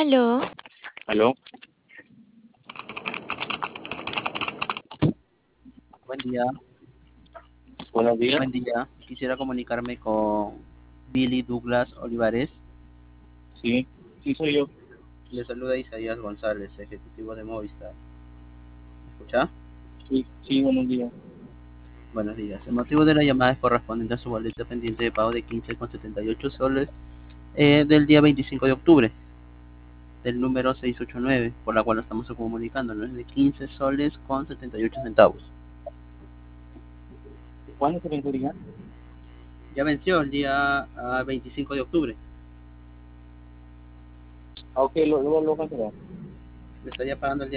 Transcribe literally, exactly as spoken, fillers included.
Aló, ¿Aló? Buen día, Buenos días. buen día. Quisiera comunicarme con Billy Douglas Olivares. Sí, sí soy yo. Le saluda Isaías González, ejecutivo de Movistar. ¿Me escucha? Sí, sí, buenos días. Buenos días. El motivo de la llamada es correspondiente a su boleto pendiente de pago de quince con setenta y ocho soles eh, del día veinticinco de octubre, del número seiscientos ochenta y nueve, por la cual nos estamos comunicando, ¿no? Es de quince soles con setenta y ocho centavos. ¿Cuándo se vencería? Ya venció el día ah, veinticinco de octubre. Ah, ok, lo, lo, lo cancelar. Le estaría pagando el día